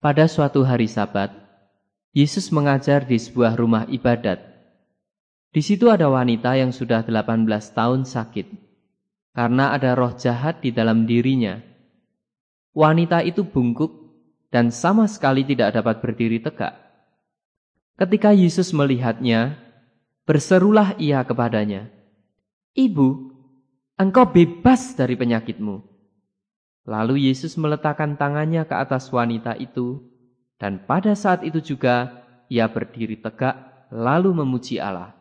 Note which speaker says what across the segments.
Speaker 1: Pada suatu hari Sabat, Yesus mengajar di sebuah rumah ibadat. Di situ ada wanita yang sudah 18 tahun sakit, karena ada roh jahat di dalam dirinya. Wanita itu bungkuk dan sama sekali tidak dapat berdiri tegak. Ketika Yesus melihatnya, berserulah ia kepadanya, "Ibu, engkau bebas dari penyakitmu." Lalu Yesus meletakkan tangannya ke atas wanita itu, dan pada saat itu juga ia berdiri tegak lalu memuji Allah.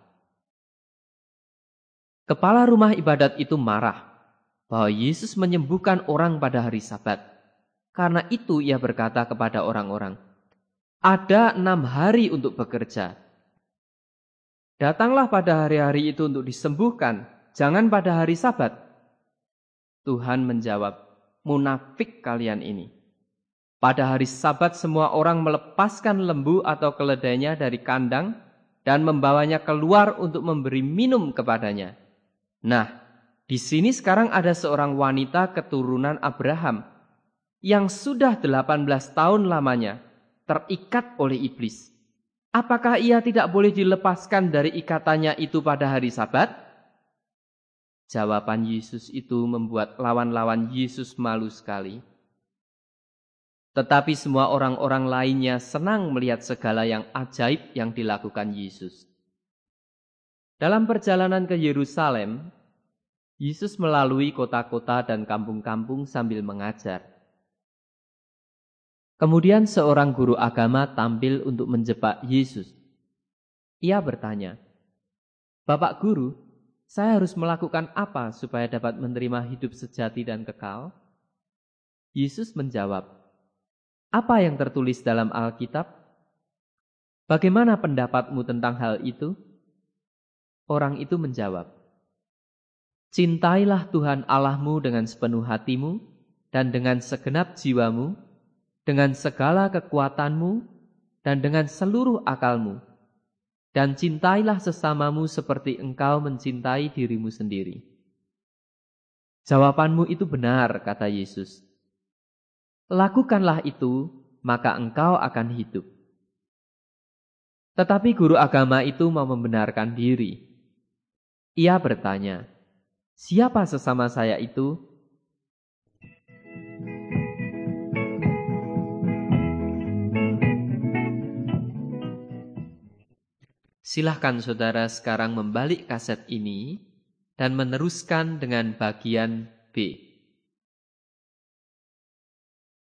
Speaker 1: Kepala rumah ibadat itu marah bahwa Yesus menyembuhkan orang pada hari Sabat. Karena itu ia berkata kepada orang-orang, "Ada 6 hari untuk bekerja. Datanglah pada hari-hari itu untuk disembuhkan, jangan pada hari Sabat." Tuhan menjawab, "Munafik kalian ini. Pada hari Sabat semua orang melepaskan lembu atau keledainya dari kandang dan membawanya keluar untuk memberi minum kepadanya. Nah, di sini sekarang ada seorang wanita keturunan Abraham yang sudah 18 tahun lamanya terikat oleh iblis. Apakah ia tidak boleh dilepaskan dari ikatannya itu pada hari Sabat?" Jawaban Yesus itu membuat lawan-lawan Yesus malu sekali. Tetapi semua orang-orang lainnya senang melihat segala yang ajaib yang dilakukan Yesus. Dalam perjalanan ke Yerusalem, Yesus melalui kota-kota dan kampung-kampung sambil mengajar. Kemudian seorang guru agama tampil untuk menjebak Yesus. Ia bertanya, "Bapak Guru, saya harus melakukan apa supaya dapat menerima hidup sejati dan kekal?" Yesus menjawab, "Apa yang tertulis dalam Alkitab? Bagaimana pendapatmu tentang hal itu?" Orang itu menjawab, "Cintailah Tuhan Allahmu dengan sepenuh hatimu dan dengan segenap jiwamu, dengan segala kekuatanmu dan dengan seluruh akalmu. Dan cintailah sesamamu seperti engkau mencintai dirimu sendiri." "Jawabanmu itu benar," kata Yesus. "Lakukanlah itu, maka engkau akan hidup." Tetapi guru agama itu mau membenarkan diri. Ia bertanya, "Siapa sesama saya itu?" Silahkan saudara sekarang membalik kaset ini dan meneruskan dengan bagian B.